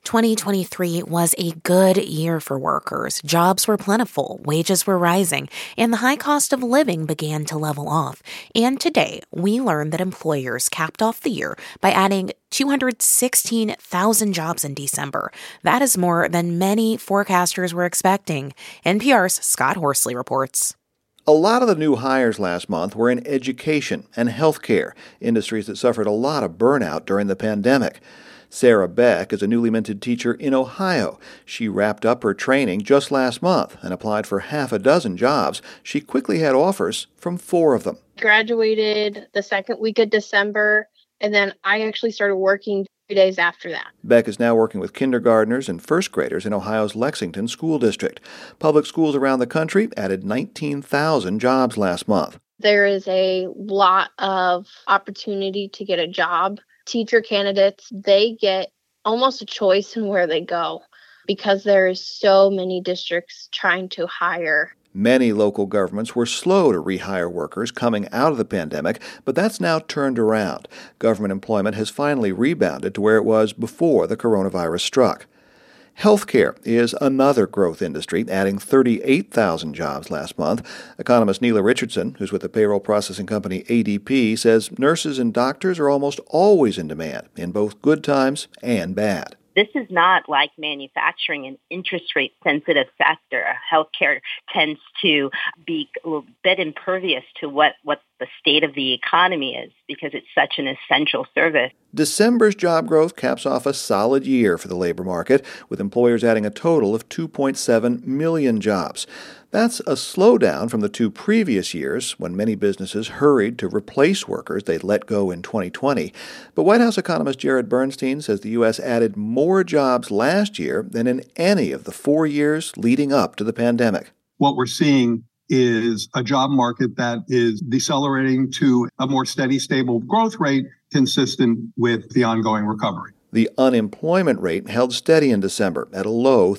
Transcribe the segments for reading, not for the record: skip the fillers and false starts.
2023 was a good year for workers. Jobs were plentiful, wages were rising, and the high cost of living began to level off. And today, we learned that employers capped off the year by adding 216,000 jobs in December. That is more than many forecasters were expecting. NPR's Scott Horsley reports. A lot of the new hires last month were in education and healthcare, industries that suffered a lot of burnout during the pandemic. Sarah Beck is a newly minted teacher in Ohio. She wrapped up her training just last month and applied for half a dozen jobs. She quickly had offers from 4 of them. Graduated the second week of December, and then I actually started working 3 days after that. Beck is now working with kindergartners and first graders in Ohio's Lexington School District. Public schools around the country added 19,000 jobs last month. There is a lot of opportunity to get a job. Teacher candidates, they get almost a choice in where they go because there's so many districts trying to hire. Many local governments were slow to rehire workers coming out of the pandemic, but that's now turned around. Government employment has finally rebounded to where it was before the coronavirus struck. Healthcare is another growth industry, adding 38,000 jobs last month. Economist Neela Richardson, who's with the payroll processing company ADP, says nurses and doctors are almost always in demand, in both good times and bad. This is not like manufacturing, an interest rate sensitive sector. Healthcare tends to be a little bit impervious to what the state of the economy is because it's such an essential service. December's job growth caps off a solid year for the labor market, with employers adding a total of 2.7 million jobs. That's a slowdown from the 2 previous years when many businesses hurried to replace workers they'd let go in 2020. But White House economist Jared Bernstein says the U.S. added more jobs last year than in any of the 4 years leading up to the pandemic. What we're seeing is a job market that is decelerating to a more steady, stable growth rate consistent with the ongoing recovery. The unemployment rate held steady in December at a low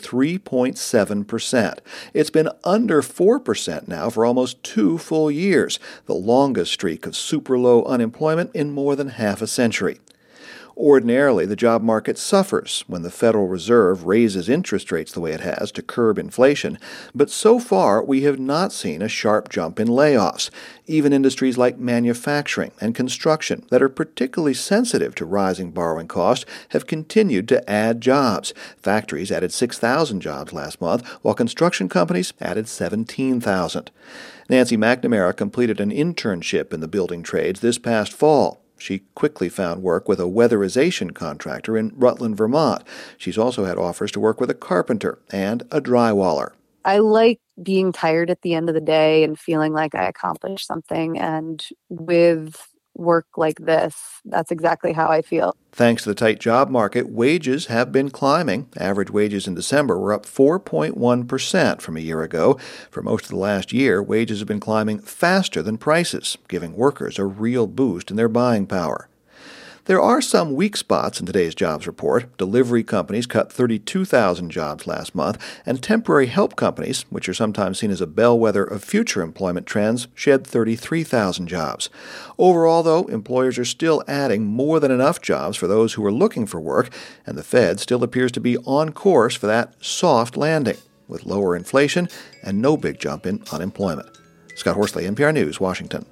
3.7%. It's been under 4% now for almost 2 full years, the longest streak of super low unemployment in more than half a century. Ordinarily, the job market suffers when the Federal Reserve raises interest rates the way it has to curb inflation, but so far we have not seen a sharp jump in layoffs. Even industries like manufacturing and construction that are particularly sensitive to rising borrowing costs have continued to add jobs. Factories added 6,000 jobs last month, while construction companies added 17,000. Nancy McNamara completed an internship in the building trades this past fall. She quickly found work with a weatherization contractor in Rutland, Vermont. She's also had offers to work with a carpenter and a drywaller. I like being tired at the end of the day and feeling like I accomplished something. And with work like this, that's exactly how I feel. Thanks to the tight job market, wages have been climbing. Average wages in December were up 4.1% from a year ago. For most of the last year, wages have been climbing faster than prices, giving workers a real boost in their buying power. There are some weak spots in today's jobs report. Delivery companies cut 32,000 jobs last month, and temporary help companies, which are sometimes seen as a bellwether of future employment trends, shed 33,000 jobs. Overall, though, employers are still adding more than enough jobs for those who are looking for work, and the Fed still appears to be on course for that soft landing, with lower inflation and no big jump in unemployment. Scott Horsley, NPR News, Washington.